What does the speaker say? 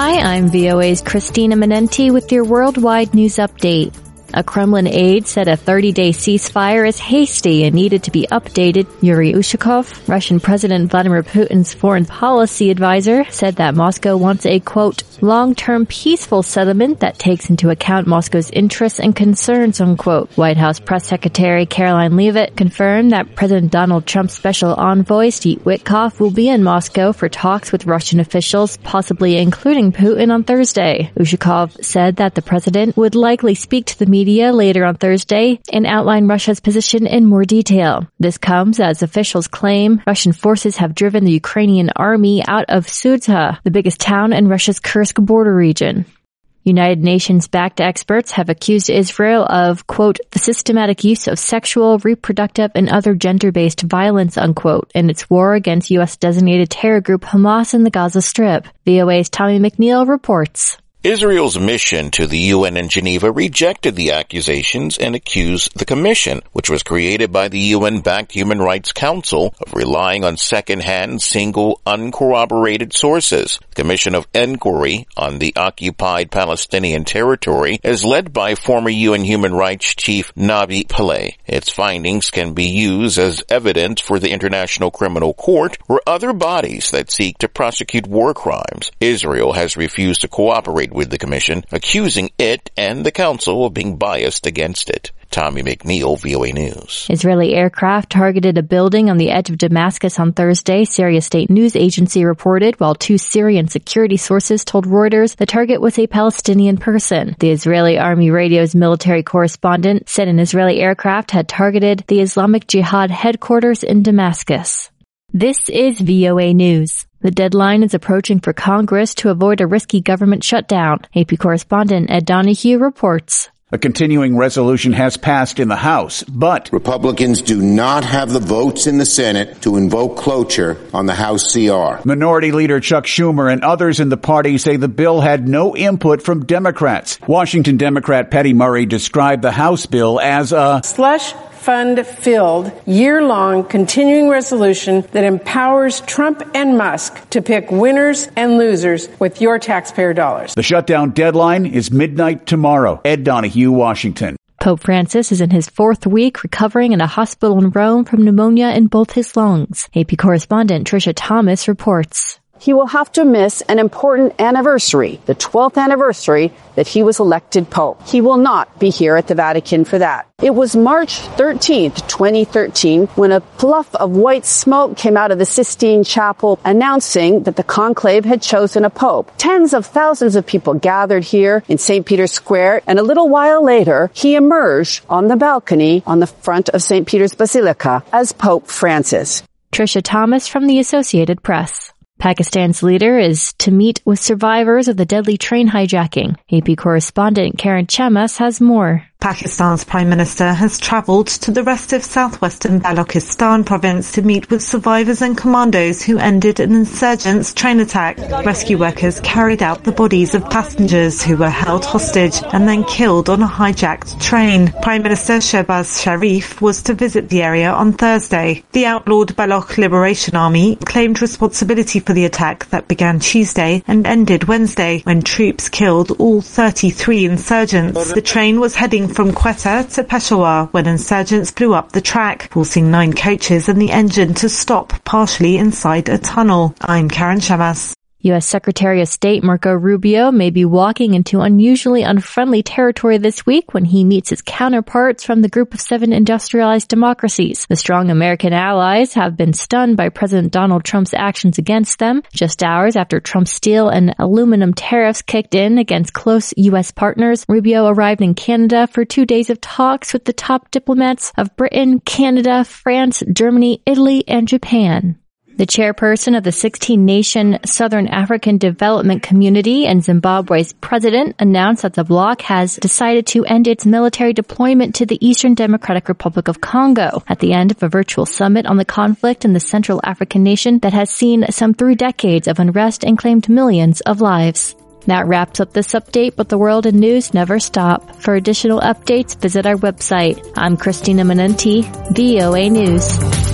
Hi, I'm VOA's Christina Manenti with your worldwide news update. A Kremlin aide said a 30-day ceasefire is hasty and needed to be updated. Yuri Ushakov, Russian President Vladimir Putin's foreign policy advisor, said that Moscow wants a, quote, long-term peaceful settlement that takes into account Moscow's interests and concerns, unquote. White House Press Secretary Caroline Leavitt confirmed that President Donald Trump's special envoy, Steve Witkoff, will be in Moscow for talks with Russian officials, possibly including Putin on Thursday. Ushakov said that the president would likely speak to the media later on Thursday and outline Russia's position in more detail. This comes as officials claim Russian forces have driven the Ukrainian army out of Sudzha, the biggest town in Russia's Kursk border region. United Nations-backed experts have accused Israel of, quote, the systematic use of sexual, reproductive, and other gender-based violence, unquote, in its war against U.S.-designated terror group Hamas in the Gaza Strip. VOA's Tommy McNeil reports. Israel's mission to the UN in Geneva rejected the accusations and accused the Commission, which was created by the UN-backed Human Rights Council, of relying on second-hand, single, uncorroborated sources. The Commission of Inquiry on the occupied Palestinian territory is led by former UN Human Rights Chief Navi Pillay. Its findings can be used as evidence for the International Criminal Court or other bodies that seek to prosecute war crimes. Israel has refused to cooperate with the Commission, accusing it and the Council of being biased against it. Tommy McNeil, VOA News. Israeli aircraft targeted a building on the edge of Damascus on Thursday, Syria state news agency reported, while two Syrian security sources told Reuters the target was a Palestinian person. The Israeli Army radio's military correspondent said an Israeli aircraft had targeted the Islamic Jihad headquarters in Damascus. This is VOA News. The deadline is approaching for Congress to avoid a risky government shutdown. AP correspondent Ed Donahue reports. A continuing resolution has passed in the House, but Republicans do not have the votes in the Senate to invoke cloture on the House CR. Minority Leader Chuck Schumer and others in the party say the bill had no input from Democrats. Washington Democrat Patty Murray described the House bill as a slush fund-filled, year-long continuing resolution that empowers Trump and Musk to pick winners and losers with your taxpayer dollars. The shutdown deadline is midnight tomorrow. Ed Donahue, Washington. Pope Francis is in his fourth week recovering in a hospital in Rome from pneumonia in both his lungs. AP correspondent Tricia Thomas reports. He will have to miss an important anniversary, the 12th anniversary that he was elected Pope. He will not be here at the Vatican for that. It was March 13th, 2013, when a puff of white smoke came out of the Sistine Chapel announcing that the conclave had chosen a pope. Tens of thousands of people gathered here in St. Peter's Square, and a little while later, he emerged on the balcony on the front of St. Peter's Basilica as Pope Francis. Tricia Thomas from the Associated Press. Pakistan's leader is to meet with survivors of the deadly train hijacking. AP correspondent Karen Chamas has more. Pakistan's Prime Minister has travelled to the rest of southwestern Balochistan province to meet with survivors and commandos who ended an insurgents' train attack. Rescue workers carried out the bodies of passengers who were held hostage and then killed on a hijacked train. Prime Minister Shehbaz Sharif was to visit the area on Thursday. The outlawed Baloch Liberation Army claimed responsibility for the attack that began Tuesday and ended Wednesday when troops killed all 33 insurgents. The train was heading from Quetta to Peshawar when insurgents blew up the track, forcing 9 coaches and the engine to stop partially inside a tunnel. I'm Karen Chamas. U.S. Secretary of State Marco Rubio may be walking into unusually unfriendly territory this week when he meets his counterparts from the Group of 7 industrialized democracies. The strong American allies have been stunned by President Donald Trump's actions against them, just hours after Trump's steel and aluminum tariffs kicked in against close U.S. partners. Rubio arrived in Canada for 2 days of talks with the top diplomats of Britain, Canada, France, Germany, Italy, and Japan. The chairperson of the 16-nation Southern African Development Community and Zimbabwe's president announced that the bloc has decided to end its military deployment to the Eastern Democratic Republic of Congo at the end of a virtual summit on the conflict in the Central African nation that has seen some 3 decades of unrest and claimed millions of lives. That wraps up this update, but the world and news never stop. For additional updates, visit our website. I'm Christina Manenti, VOA News.